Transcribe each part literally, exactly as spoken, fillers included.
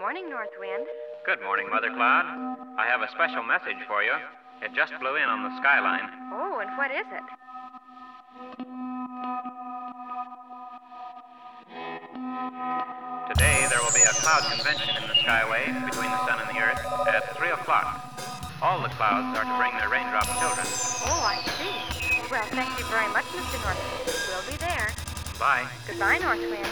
morning, North Wind. Good morning, Mother Cloud. I have a special message for you. It just blew in on the skyline. Oh, and what is it? Today there will be a cloud convention in the skyway between the sun and the earth at three o'clock. All the clouds are to bring their raindrop children. Oh, I see. Well, thank you very much, Mister North Wind. We'll be there. Bye. Goodbye, North Wind.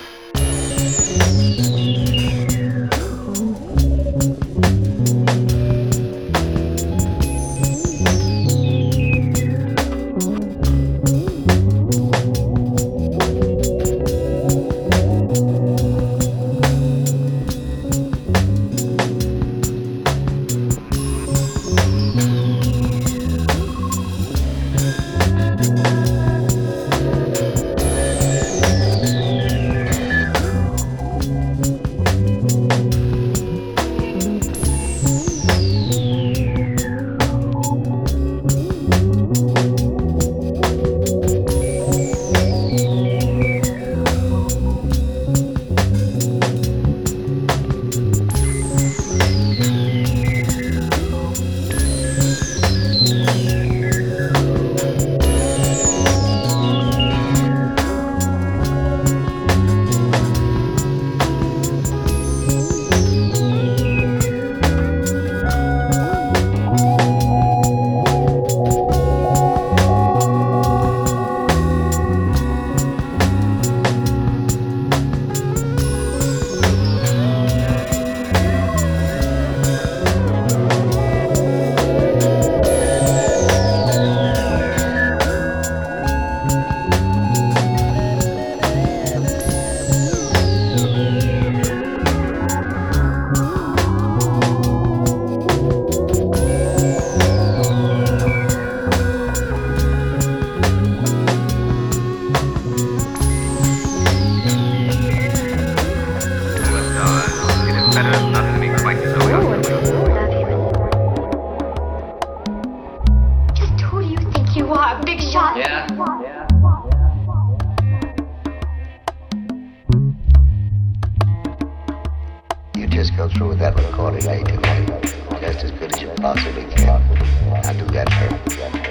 You just go through with that recording A tonight, just as good as you possibly can. Now do that for me.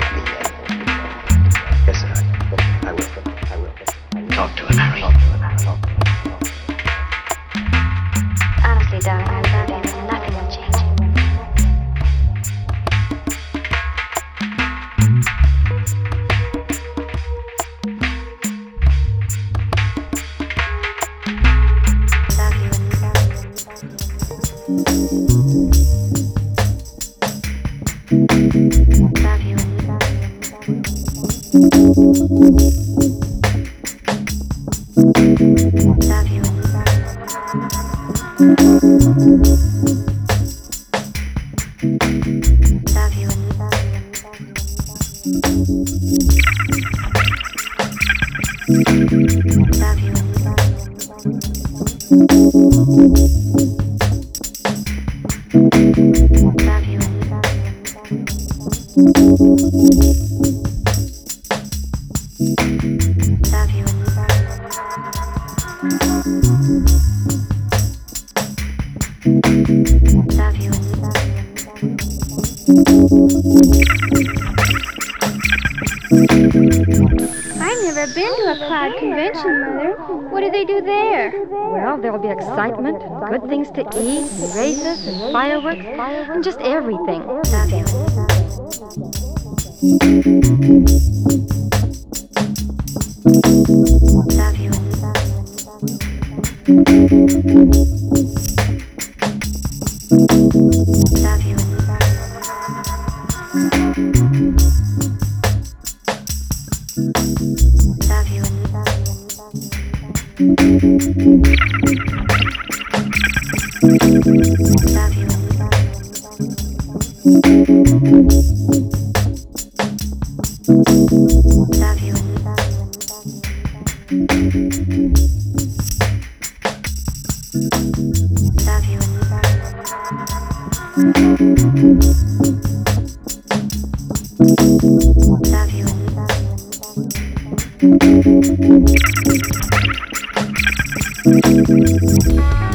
Yes, sir. I will. I will. Talk to him, Harry. Honestly, darling, I love you and nothing will change it. Love you. Love you. Love you. Love you. Love you. Love you. Love you. I've never been to a cloud convention, Mother. What do they do there? Well, there'll be excitement, and good things to eat, and races, and fireworks, and just everything. Love you. Love you. Love you. Love you. Love you. Love you. Love you. Love you. Love you.